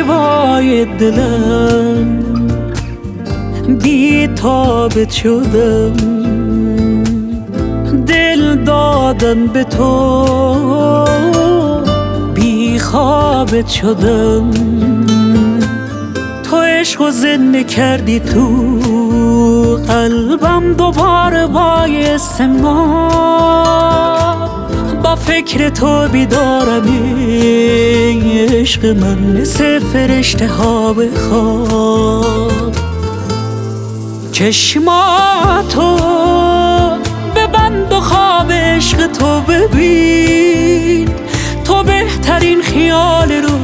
زیبای دلم بی تابت شدم، دل دادم به تو بی خوابت شدم. تو عشق و زنده کردی تو قلبم، دوباره بایستم با فکر تو بیدارم. عشق من مثل فرشته ها به خواب. چشماتو ببند و خواب عشق تو ببین، تو بهترین خیال رو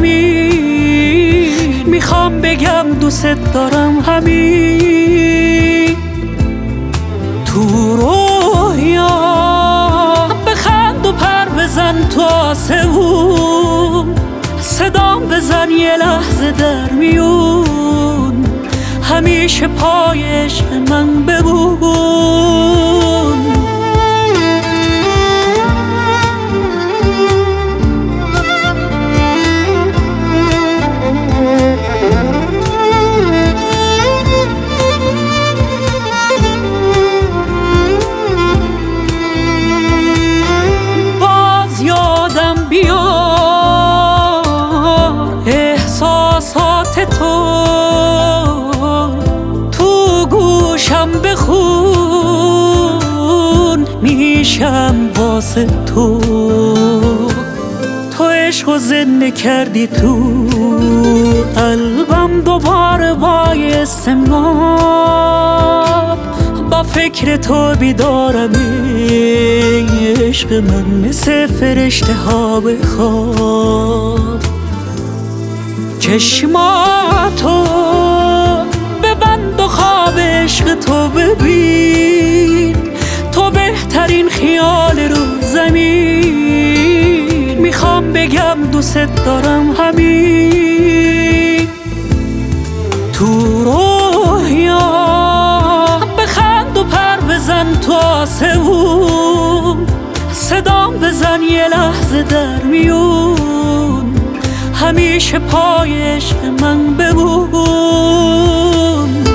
زمین. میخوام بگم دوست دارم همین تو رویا. بخند و پر بزن تو آسمون، صدام بزن یه لحظه در میون. همیشه پای عشق من بمون. باز یادم بیار احساسات تو، بخون میشم واسه تو. تو عشق و زنده کردی تو قلبم، دوباره بایستم با فکر تو بیدارم. عشق من مثل فرشته ها به خواب. چشماتو ببند و خواب عشق تو ببین، تو بهترین خیال رو زمین. میخوام بگم دوست دارم همین تو رویا. بخند و پر بزن تو آسمون، صدام بزن یه لحظه در میون. همیشه پای عشق من بمون.